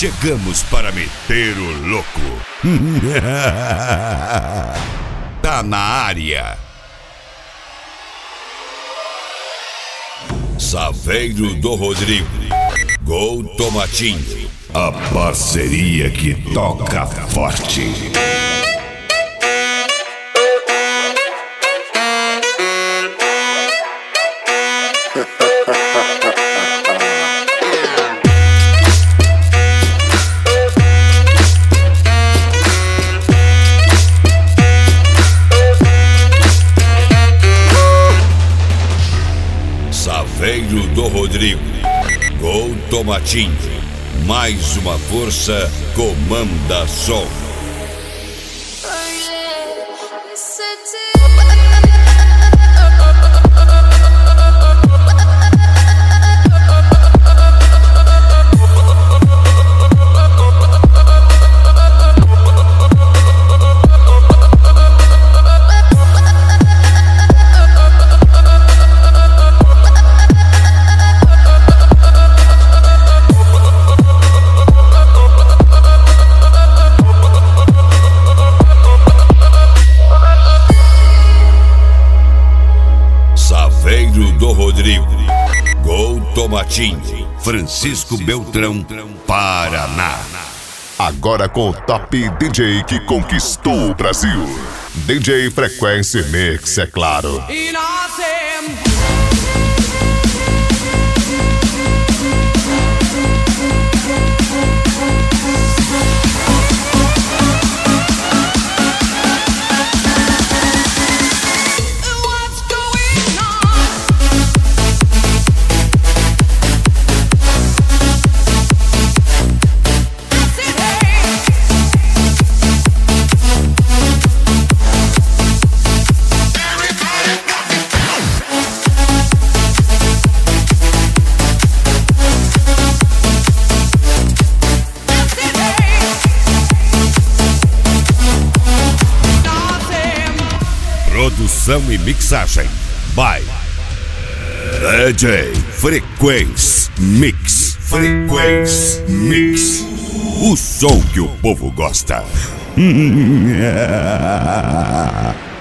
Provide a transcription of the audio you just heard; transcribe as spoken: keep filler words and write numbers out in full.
Chegamos para meter o louco. Tá na área. Saveiro do Rodrigo, Gol Tomatinho, a parceria que toca forte. Saveiro do Rodrigo, Gol Tomatinho, mais uma força comanda som. Saveiro do Rodrigo, Gol Tomatinho, Francisco Beltrão, Paraná. Agora com o top D J que conquistou o Brasil. D J Frequência Mix, é claro. Produção e mixagem by D J Frequência Mix. Frequência Mix. O som que o povo gosta.